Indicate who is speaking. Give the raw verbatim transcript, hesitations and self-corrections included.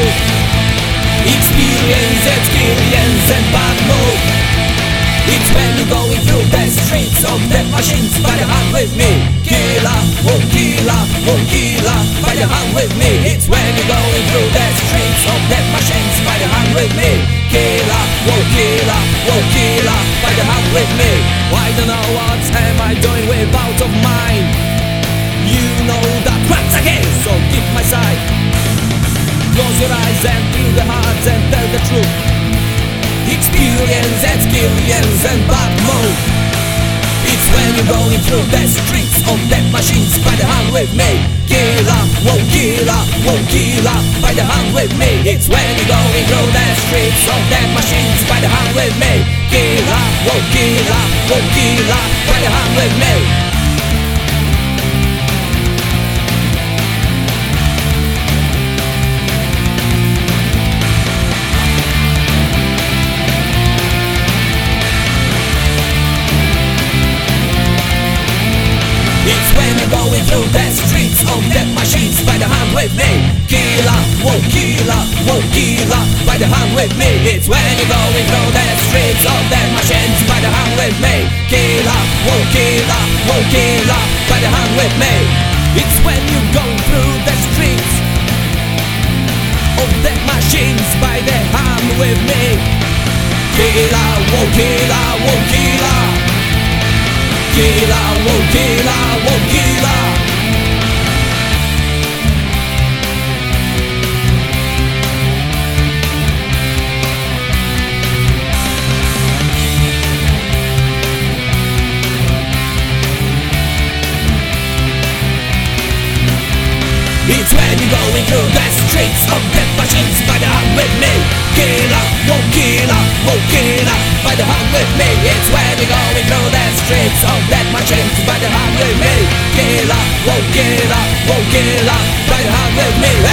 Speaker 1: move. Experience, experience and bad move. It's when you're going through the streets of death machines. By the hand with me, killer, oh killer, oh killer. By the hand with me. It's when you're going through the streets of death machines. By the hand with me, killer, oh killer, oh killer. By the hand with me. I don't know what am I doing without of mine. You know that once again, so keep my side. Close your eyes and feel the heart and tell the truth. Experience, experience and bad mode. It's when you're going through the streets of death machines. By the hand with me, killer, whoa killer, whoa killer. By the hand with me. It's when you're going through the streets of death machines. By the hand with me, killer, whoa killer, whoa killer. By the hand with me. It's when you're going through the streets of death machines. By the hand with me, killer, whoa killer, whoa killer. By the hand with me. It's when you're going through the streets of death machines. By the hand with me, killer, whoa killer, whoa killer. By the hand with me. It's when you're going through the streets of death machines. By the hand with me, killer, whoa killer, whoa killer. Killer, whoa killer, whoa killer. It's when you're going through the streets of death machines. By the hand with me, killer, whoa killer, whoa killer. By the hand with me. It's when you're going through the streets of death machines. By the hand with me, killer, whoa killer, whoa killer. By the hand with me.